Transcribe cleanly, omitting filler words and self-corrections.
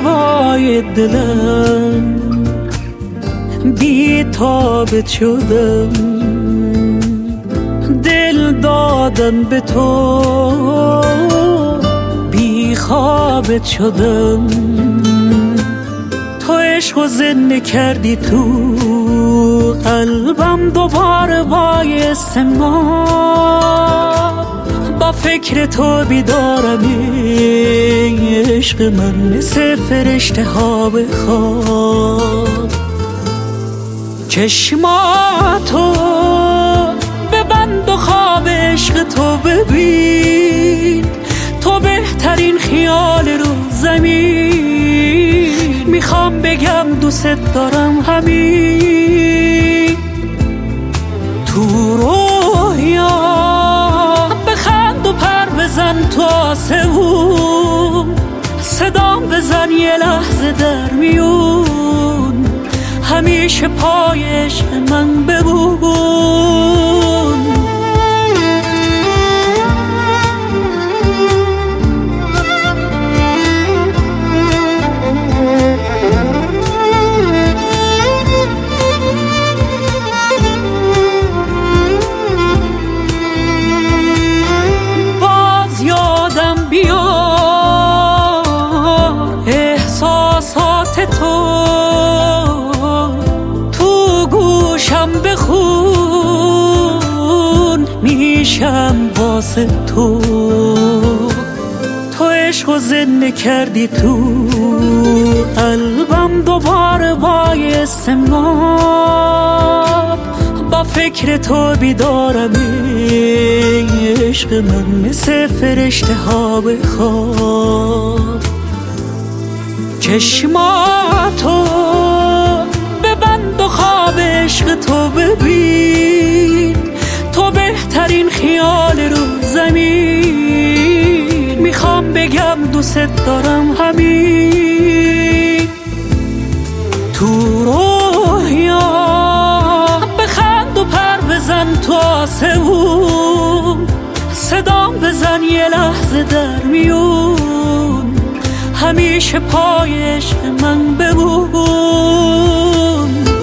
پروای دلم بی تابت شدم، دل دادم به تو بی خوابت شدم. تو عشق و زنده کردی تو قلبم، دوباره بایست ما با فکر تو بیدارم. عشق من مثل فرشته ها به خواب، چشماتو ببند و خواب عشق تو ببین. تو بهترین خیال رو زمین، میخوام بگم دوست دارم همین. تو رویا بخند و پر بزن تو آسمون، صدام بزن یه لحظه در میون، همیشه پای عشق من بمون. باز یادم بیا احساسات تو گوشم بخون، میشم واسه تو. تو عشق و زنده کردی تو قلبم، دوباره بایست ما با فکر تو بیدارم. عشق من مثل فرشته ها به خواب، چشماتو ببند و خواب عشق تو ببین. تو بهترین خیال رو زمین، میخوام بگم دوست دارم همین. تو رویا بخند و پر بزن تو آسمون، صدام بزن یه لحظه در میون، همیشه پای عشق من بمون.